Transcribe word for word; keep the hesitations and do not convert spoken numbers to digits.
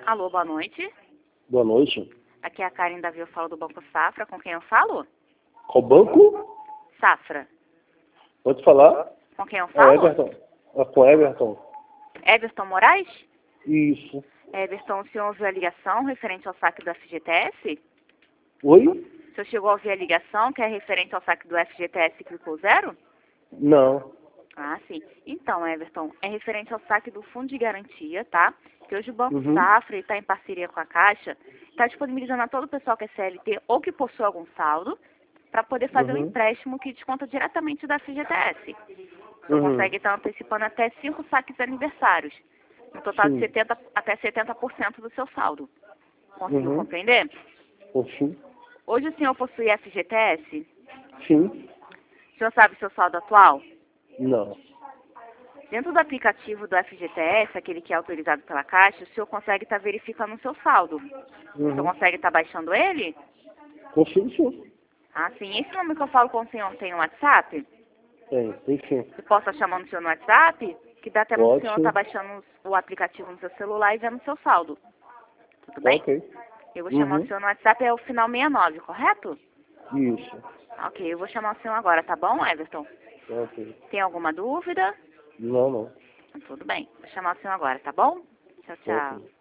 Alô, boa noite. Boa noite. Aqui é a Karen Davi, eu falo do Banco Safra. Com quem eu falo? Qual banco? Safra. Pode falar? Com quem eu É falo? Everton. É com Everton. Everton Moraes? Isso. Everton, o senhor ouviu a ligação referente ao saque do F G T S? Oi? O senhor chegou a ouvir a ligação que é referente ao saque do F G T S clicou zero? Não. Ah, sim. Então, Everton, é referente ao saque do Fundo de Garantia, tá? Que hoje o Banco Uhum. Safra está em parceria com a Caixa, está disponibilizando a todo o pessoal que é C L T ou que possui algum saldo, para poder fazer um Uhum. empréstimo que desconta diretamente da F G T S. Você Uhum. consegue estar antecipando até cinco saques aniversários, no total de Sim. setenta, até setenta por cento do seu saldo. Conseguiu Uhum. compreender? Sim. Hoje o senhor possui F G T S? Sim. O senhor sabe seu saldo atual? Não. Dentro do aplicativo do F G T S, aquele que é autorizado pela Caixa, o senhor consegue estar verificando o seu saldo. O senhor Uhum. consegue estar baixando ele? Consigo sim. Ah, sim. Esse número que eu falo com o senhor tem um WhatsApp? Tem, tem sim. Eu posso estar chamando o senhor no WhatsApp? Que dá até para o Pode senhor sim. estar baixando o aplicativo no seu celular e vendo o seu saldo. Tudo Tá bem? ok. Eu vou chamar o Uhum. senhor no WhatsApp, é o final sessenta e nove, correto? Isso. Ah, ok, eu vou chamar o senhor agora, tá bom, Everton? Tá ok. Tem alguma dúvida? Não, não. Tudo bem. Vou chamar o senhor agora, tá bom? Tchau, Tá tchau. ok.